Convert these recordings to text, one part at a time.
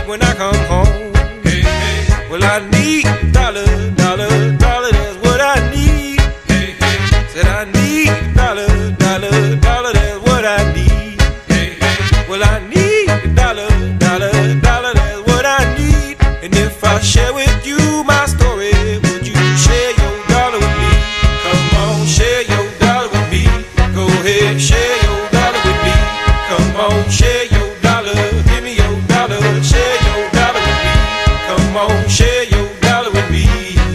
when I come home. Hey, hey. Well, I need dollar, dollar, dollar, that's what I need. Hey, hey. Said I need dollar, dollar, dollar, that's what I need. Hey, hey. Well, I need dollar, dollar, dollar, that's what I need. And if I share with you my story, would you share your dollar with me? Come on, share your dollar with me. Go ahead, share your dollar with me. Come on, share your dollar. Give me your dollar. Share your dollar with me. Come on, share your dollar with me.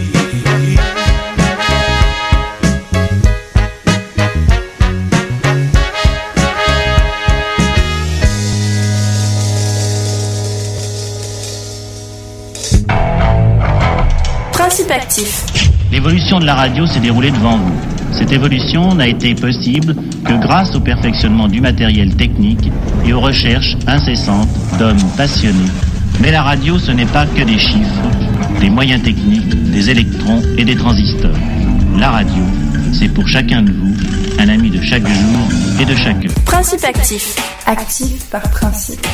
Principe actif. L'évolution de la radio s'est déroulée devant vous. Cette évolution n'a été possible que grâce au perfectionnement du matériel technique et aux recherches incessantes d'hommes passionnés. Mais la radio, ce n'est pas que des chiffres, des moyens techniques, des électrons et des transistors. La radio, c'est pour chacun de vous un ami de chaque jour et de chaque heure. Principe actif. Actif par principe.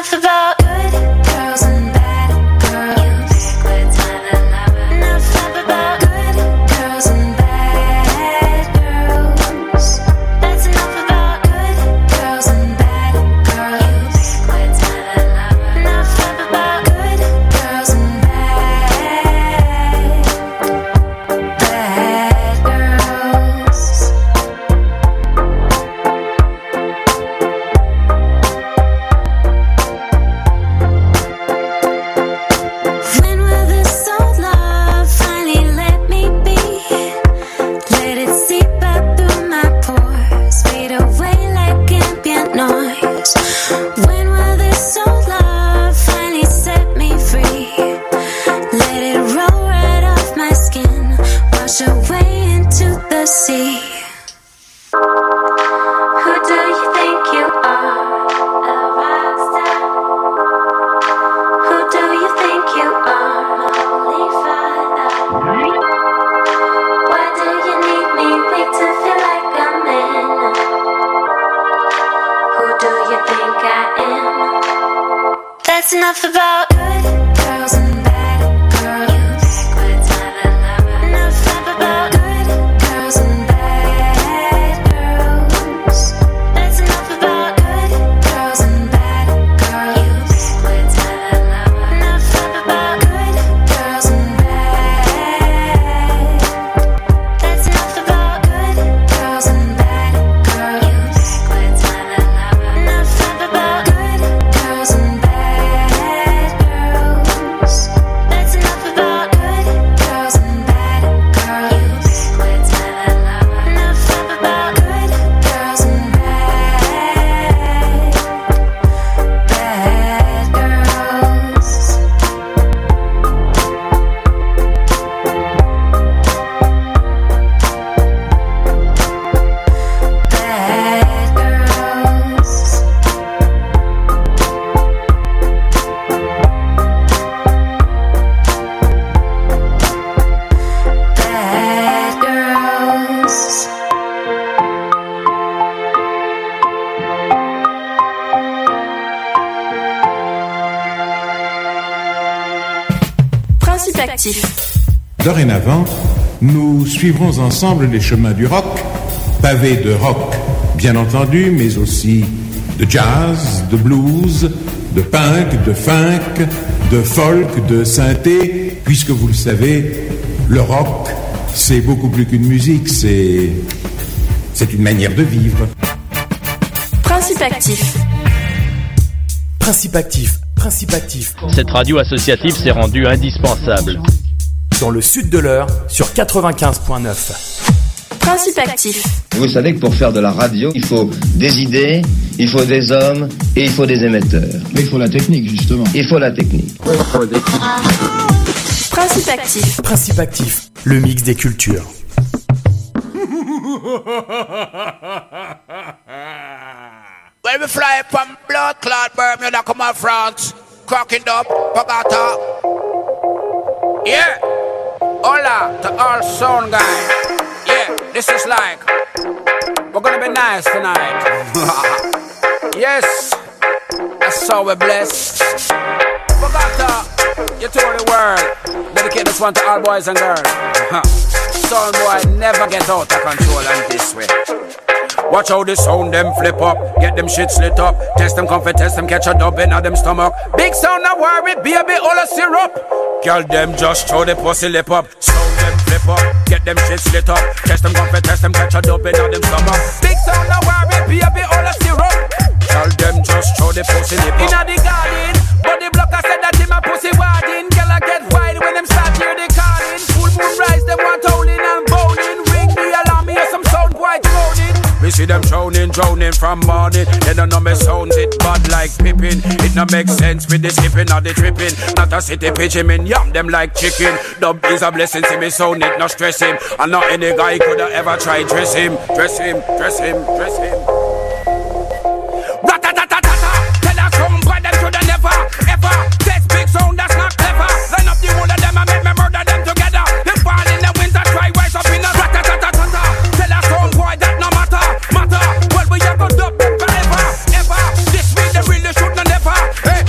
enough about good girls and bad girls. Enough about good girls and bad girls. That's enough about good girls and bad girls. Enough about good girls and bad girls. When will this old love finally let me be? Let it seep out through my pores, fade away like ambient noise. When will this old love finally set me free? Let it roll right off my skin, wash away into the sea. Who do you think you are? A rock star? Who do you think you are? Holy Father. Why do you need me weak to feel like a man? Who do you think I am? That's enough about good girls and bad girls. Enough about good girls and bad girls. That's enough about good girls and bad girls. Enough about good girls and bad. That's enough about good girls and bad girls. Enough about good girls and bad girls. That's enough about good girls and bad girls. Enough about good girls and bad girls. Bad girls. Bad girls. Principe actif. Dorénavant, nous suivrons ensemble les chemins du rock, pavés de rock, bien entendu, mais aussi de jazz, de blues, de punk, de funk, de folk, de synthé, puisque vous le savez, le rock, c'est beaucoup plus qu'une musique, c'est une manière de vivre. Principe actif. Principe actif, principe actif. Cette radio associative s'est rendue indispensable. Dans le sud de l'Eure, sur 95.9. Principe actif. Vous savez que pour faire de la radio, il faut des idées, il faut des hommes et il faut des émetteurs. Mais il faut la technique, justement. Il faut la technique. Principe actif. Principe actif, le mix des cultures. When we fly from blood clot Bermuda, come on France, cracking up, Pagata. Yeah, hola to all sound guys. Yeah, this is like, we're gonna be nice tonight. Yes, that's how we're blessed. Pagata, you told the world, dedicate this one to all boys and girls. Sound boy never get out of control and this way. Watch how the sound them flip up, get them shit slit up. Test them comfort, test them catch a dub in them stomach. Big sound no worry, baby, all a syrup. Girl them just throw the pussy lip up. Sound them flip up, get them shit slit up. Test them comfort, test them catch a dub in them stomach. Big sound no worry, baby, all a syrup. Girl them just throw the pussy lip up. Inna the garden, but the blocker said that him a pussy warding. Girl I get wild when them start hear the calling. Full moon rise, them want howling and bowling. Ring the alarm, hear some sound quite droning. We see them drowning from morning. They don't know me sounds it bad like Pippin. It no make sense with the skipping or the tripping. Not a city pitch him in, yam them like chicken. Dub is a blessing, see me sound it, no stress him. And not any guy coulda ever try dress him. Dress him, dress him, dress him. Rat-a-tat-tat-tat-ta. Tell a come boy them coulda never, ever test big sound that's not clever. Line up the whole of them and make me murder them together. Them fall in the winter, try rise up in a rat-a-tat-tat-ta. Tell a come boy that no matter. Well, we are gonna dub them forever, ever. This week they really should not never. Hey,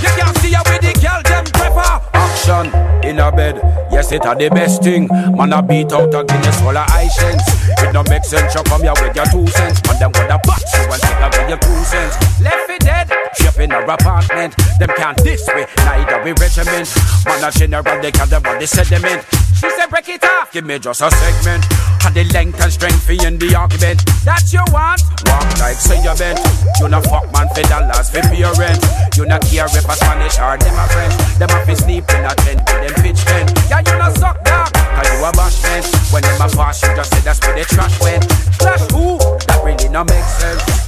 Yes, it a the best thing. Man a beat out a Guinness full of high cents. It no make sense, you come here with your 2 cents. Man them gonna box you and take away your 2 cents. Left it dead, shape in our apartment. Them can't this way, neither we regiment. Man a general, they can't about the sediment. She said break it off, give me just a segment. And the length and strength for in the argument. That you want, walk like say you bent. You not fuck man for dollars for parents. You not care if a Spanish or them a French. Them a fi sleep in a tent with them pitch tent. Yeah, you not suck dog, cause you a bashment. When them a pass, you just say that's where the trash went. Trash who? That really not make sense.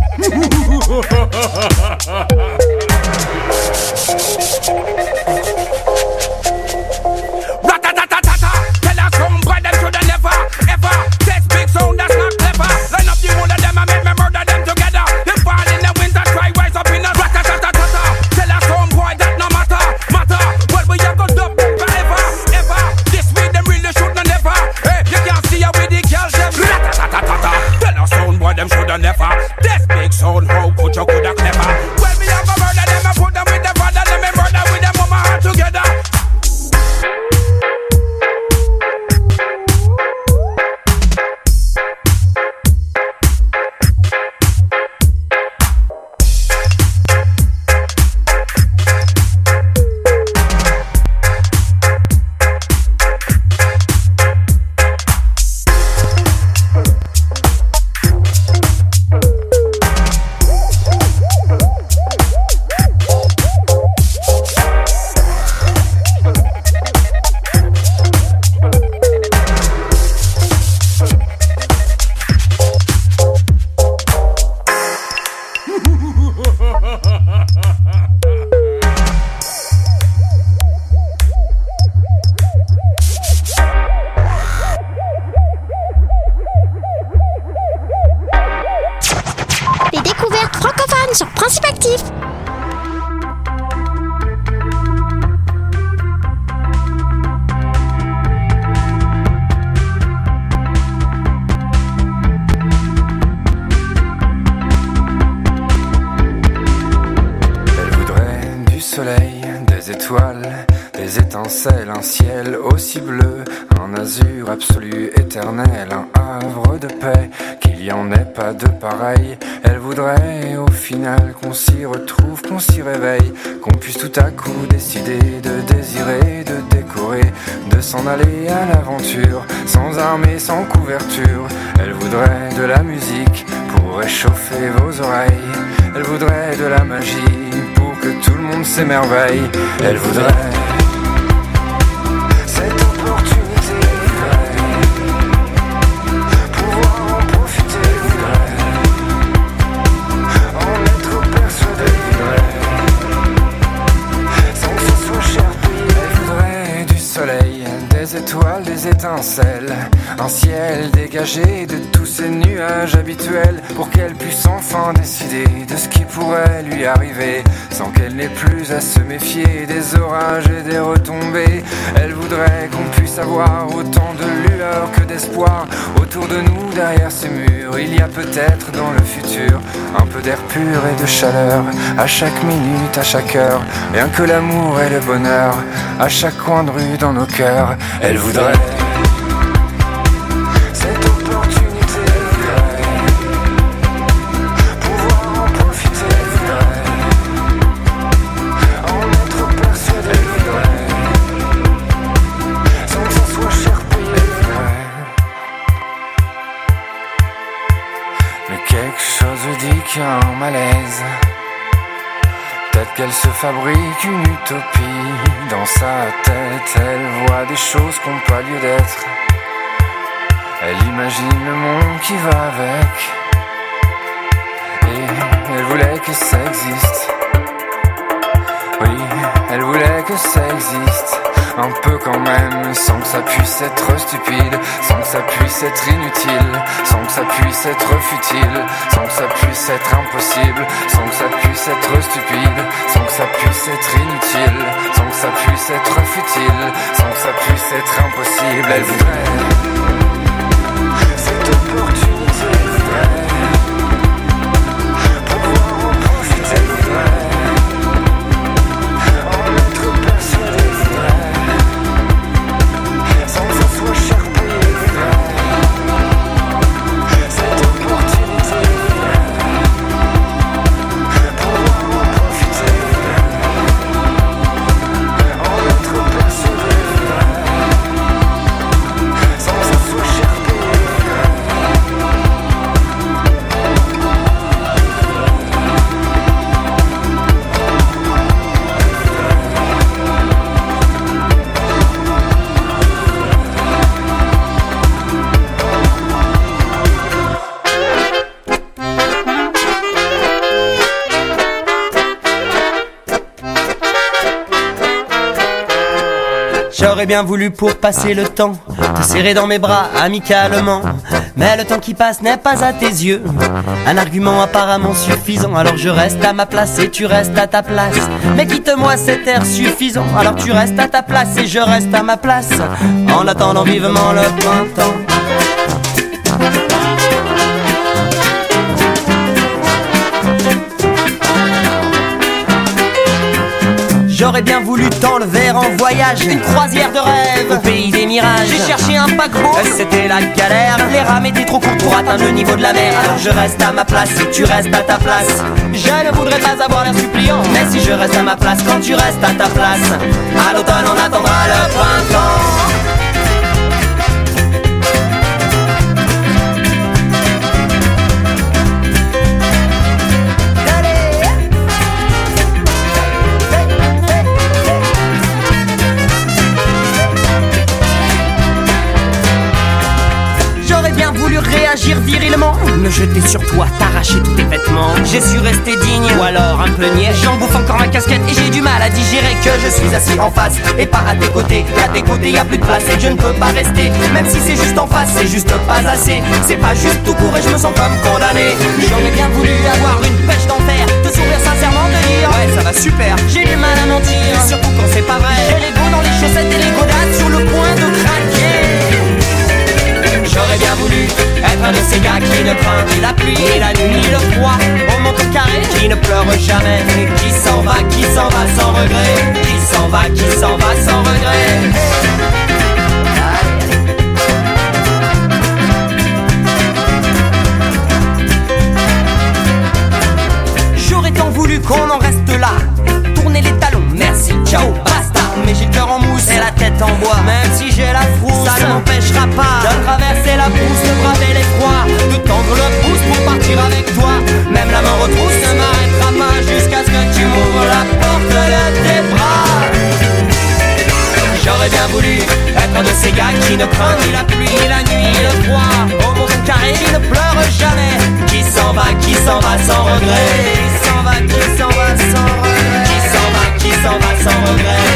Rat-a-tat-tat-tat-ta. Tell us some boy them shoulda never, ever test big sound that's not clever. Line up the whole of them and make me murder them together. They fall in the winter, try rise up in a rat-a-tat-tat-ta. Tell us some boy that no matter. Well we a go dub them forever, ever. This way them really shoulda never. Hey, you can't see how with the girls them. Rat-a-tat-tat-ta. Tell us some boy them shoulda never. This big sound, how could you coulda clever? Well we a go murder them and put them with the father, them and murder with them mama all together. Les découvertes francophones sur Principe Actif. Elle voudrait du soleil, des étoiles, des étincelles, un ciel aussi bleu, un azur absolu éternel, un havre de paix, qu'il y en ait pas de pareil. Elle voudrait au final qu'on s'y retrouve, qu'on s'y réveille, qu'on puisse tout à coup décider de désirer, de décorer, de s'en aller à l'aventure, sans armes et sans couverture. Elle voudrait de la musique pour réchauffer vos oreilles. Elle voudrait de la magie pour que tout le monde s'émerveille. Elle voudrait cette opportunité, pouvoir en profiter, en être persuadé, sans que ce soit cher payé. Elle voudrait du soleil, des étoiles, des étincelles, un ciel dégagé de tous ces nuages habituels, pour qu'elle puisse enfin décider de ce qui pourrait lui arriver, sans qu'elle n'ait plus à se méfier des orages et des retombées. Elle voudrait qu'on puisse avoir autant de lueur que d'espoir autour de nous, derrière ces murs. Il y a peut-être dans le futur un peu d'air pur et de chaleur, à chaque minute, à chaque heure, rien que l'amour et le bonheur, à chaque coin de rue dans nos cœurs. Elle voudrait cette opportunité, pouvoir en profiter, en être persuadé, sans que ça soit cher payé. Mais quelque chose dit qu'il y a un malaise. Peut-être qu'elle se fabrique une utopie dans sa tête. Elle voit des choses qui n'ont pas lieu d'être. Elle imagine le monde qui va avec. Et elle voulait que ça existe. Oui, elle voulait que ça existe. Un peu quand même, sans que ça puisse être stupide, sans que ça puisse être inutile, sans que ça puisse être futile, sans que ça puisse être impossible, sans que ça puisse être stupide, sans que ça puisse être inutile, sans que ça puisse être futile, sans que ça puisse être impossible. Elle voudrait cette opportunité, elle voudrait pouvoir en profiter, elle voudrait en être persuadée, elle voudrait J'aurais bien voulu pour passer le temps te serrer dans mes bras amicalement, mais le temps qui passe n'est pas à tes yeux un argument apparemment suffisant. Alors je reste à ma place et tu restes à ta place, mais quitte-moi cet air suffisant. Alors tu restes à ta place et je reste à ma place, en attendant vivement le printemps. J'aurais bien voulu t'enlever en voyage, une croisière de rêve au pays des mirages. J'ai cherché un paquebot, c'était la galère. Les rames étaient trop courtes pour atteindre le niveau de la mer. Alors je reste à ma place et tu restes à ta place. Je ne voudrais pas avoir l'air suppliant, mais si je reste à ma place quand tu restes à ta place, à l'automne on attendra le printemps. Réagir virilement, me jeter sur toi, t'arracher tous tes vêtements. J'ai su rester digne, ou alors un peu niais. J'en bouffe encore ma casquette et j'ai du mal à digérer que je suis assis en face et pas à tes côtés. À tes côtés y a plus de place et je ne peux pas rester. Même si c'est juste en face, c'est juste pas assez. C'est pas juste tout court et je me sens comme condamné. J'aurais bien voulu avoir une pêche d'enfer, te sourire sincèrement, te dire ouais ça va super. J'ai du mal à mentir, surtout quand c'est pas vrai. J'ai l'ego dans les chaussettes et les godasses sur le point de craquer. J'aurais bien voulu être un de ces gars qui ne craint ni la pluie, ni la nuit, ni le froid. Au manteau carré, qui ne pleure jamais, qui s'en va sans regret, qui s'en va sans regret. J'aurais tant voulu qu'on en reste là, tourner les talons, merci, ciao, basta. Mais j'ai le cœur en mousse et la tête en bois. Même si j'ai la frousse, ça ne m'empêchera pas de traverser la brousse, de braver l'effroi, de tendre le pouce pour partir avec toi. Même la main retrousse ne m'arrêtera pas jusqu'à ce que tu m'ouvres la porte de tes bras. J'aurais bien voulu être un de ces gars qui ne craint ni la pluie, ni la nuit, ni le froid. Au monde carré, qui ne pleure jamais, qui s'en va sans regret, qui s'en va sans regret, qui s'en va sans regret.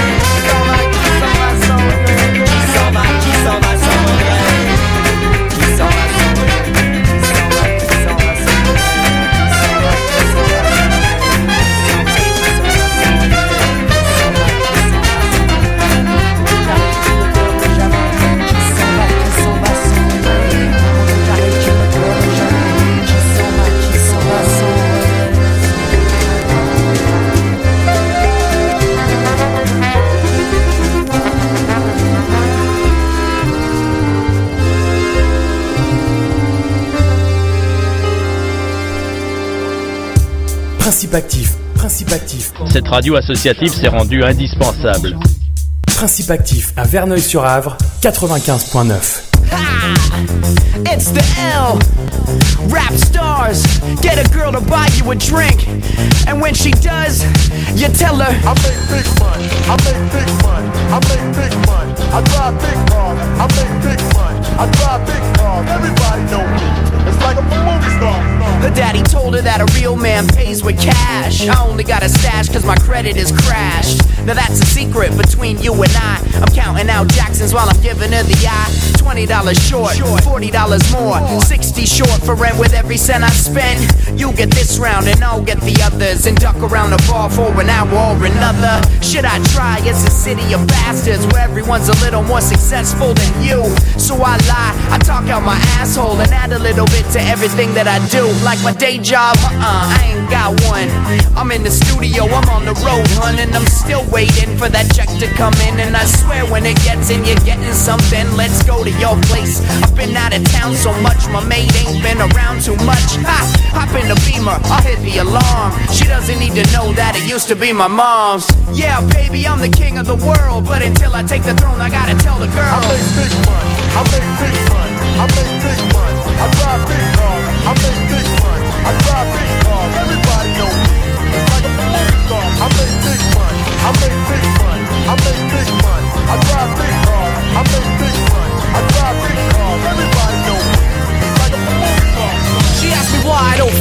Principe actif. Cette radio associative s'est rendue indispensable. Principe actif à Verneuil-sur-Avre, 95.9. It's the L. Rap stars. Get a girl to buy you a drink. And when she does, you tell her I make big money, I make big money, I make big money, I drive big cars, I make big money, I drive big cars, everybody know me. It's like I'm a movie star. Her daddy told her that a real man pays with cash. I only got a stash cause my credit is crashed. Now that's a secret between you and I. I'm counting out Jacksons while I'm giving her the eye. $20 short, $40 more, 60 short for rent with every cent I spend. You get this round and I'll get the others, and duck around the bar for an hour or another. Should I try? It's a city of bastards where everyone's a little more successful than you. So I lie, I talk out my asshole and add a little bit to everything that I do. Like my day job, I ain't got one. I'm in the studio, I'm on the road, hun, and I'm still waiting for that check to come in. And I swear when it gets in, you're getting something. Let's go to your place. I've been out of town so much, my maid ain't been around too much. Hop in the Beamer, I'll hit the alarm. She doesn't need to know that it used to be my mom's. Yeah, baby, I'm the king of the world, but until I take the throne, I gotta tell the girl. I make big money, I make big money, I make big money, I drive big cars, I make big money, I drive big cars, everybody know me. It's like a movie star. I make big money, I make big money, I make big money, I drive big cars, I make big money, I drive big cars, everybody know me. It's like a movie star. She asked me why I don't fit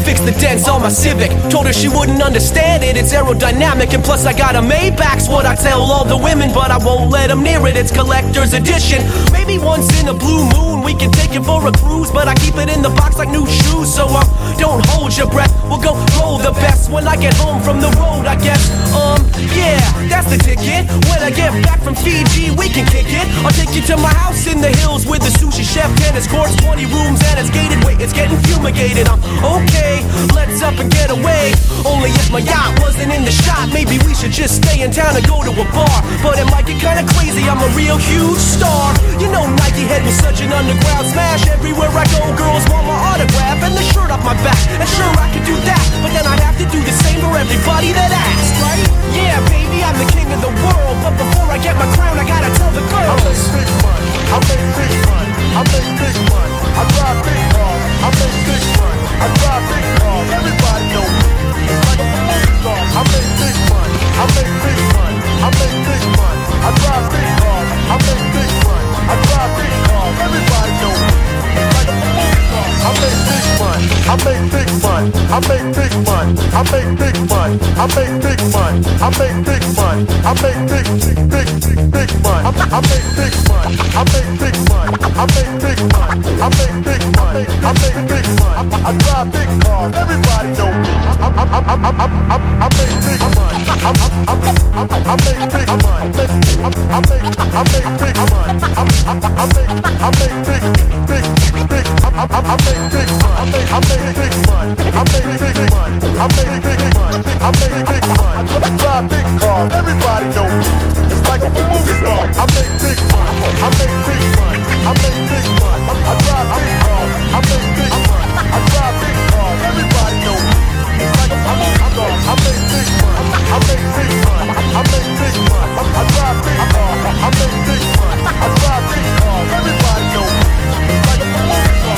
fix the dents on my Civic. Told her she wouldn't understand it, it's aerodynamic. And plus I got a Maybach's what I tell all the women. But I won't let them near it, it's collector's edition. Maybe once in a blue moon we can take it for a cruise. But I keep it in the box like new shoes. So don't hold your breath, we'll go roll the best when I get home from the road, I guess. Yeah, that's the ticket. When I get back from Fiji, we can kick it. I'll take you to my house in the hills with the sushi chef, tennis courts, 20 rooms, and it's gated. Wait, it's getting fumigated. I'm okay, let's up and get away. Only if my yacht wasn't in the shot, maybe we should just stay in town and go to a bar. But it might get kinda crazy, I'm a real huge star. You know Nike Head was such an underground smash. Everywhere I go, girls want my autograph and the shirt off my back. And sure, I could do that, but then I'd have to do the same for everybody that asks, right? Yeah, baby, I'm the king of the world. But before I get my crown, I gotta tell the girls. I make big money, I make big money, I make big money. I drive big cars, I make big money, I drive big cars. Everybody know me, like a movie star. I make big money, I make big money, I make big money. I drive big cars, I make big money, I drive big cars. Everybody know me, like a movie star. I make big money, I make big money, I make big money, I make big money, I make big money, I make big money, I make big money, I make big money, I make big money, I make big money, I make big money, I make big money. I drive big cars, everybody know me. I make big money, I make big money, I make big money, I make big money, I make big money, I make big money, I make big money, I make big money. I drive big cars, everybody know me. It's like a movie star. I make big money, I make big money, I make big money. I drive big cars, I make big money, I drive big cars, everybody know me. It's like a movie star. I make big money, I make big money, I make big money. I drive big cars, I make big money, I drive big cars, everybody know me. It's like a movie star.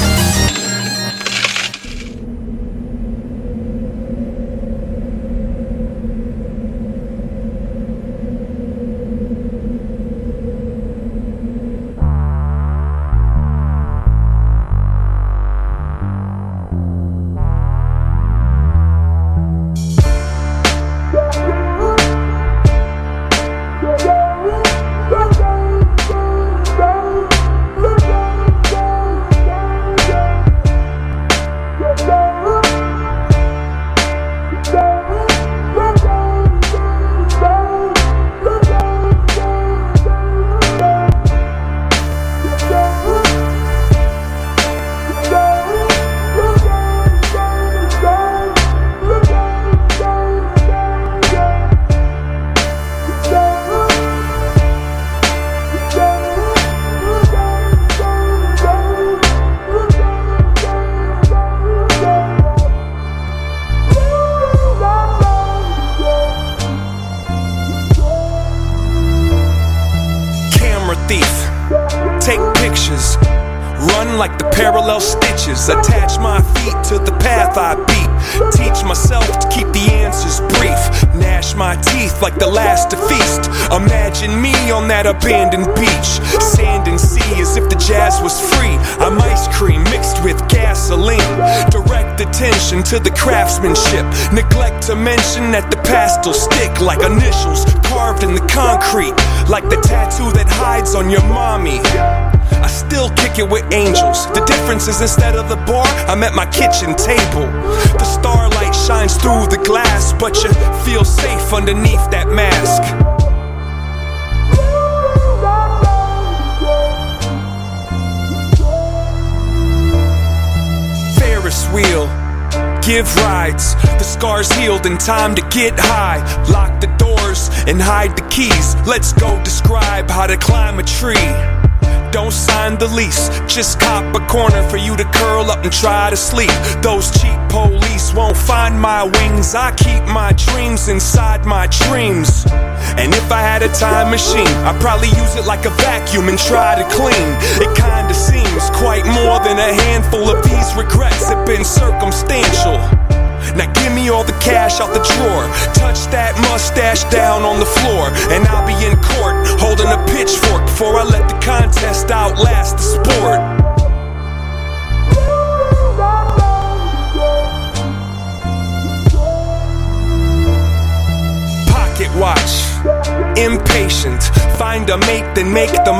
Like the parallel stitches, attach my feet to the path I beat. Teach myself to keep the answers brief. Gnash my teeth like the last to feast. Imagine me on that abandoned beach. Sand and sea as if the jazz was free. I'm ice cream mixed with gasoline. Direct attention to the craftsmanship. Neglect to mention that the past will stick like initials carved in the concrete. Like the tattoo that hides on your mommy. I still kick it with angels. The difference is instead of the bar, I'm at my kitchen table. The starlight shines through the glass, but you feel safe underneath that mask. Ferris wheel, give rides. The scars healed in time to get high. Lock the doors and hide the keys. Let's go describe how to climb a tree. Don't sign the lease, just cop a corner for you to curl up and try to sleep. Those cheap police won't find my wings. I keep my dreams inside my dreams. And if I had a time machine, I'd probably use it like a vacuum and try to clean. It kinda seems quite more than a handful of these regrets have been circumstantial. Now give me all the cash out the drawer. Touch that mustache down on the floor, and I'll be in court holding a pitchfork before I let the contest outlast the sport. Watch, impatient, find a mate, then make the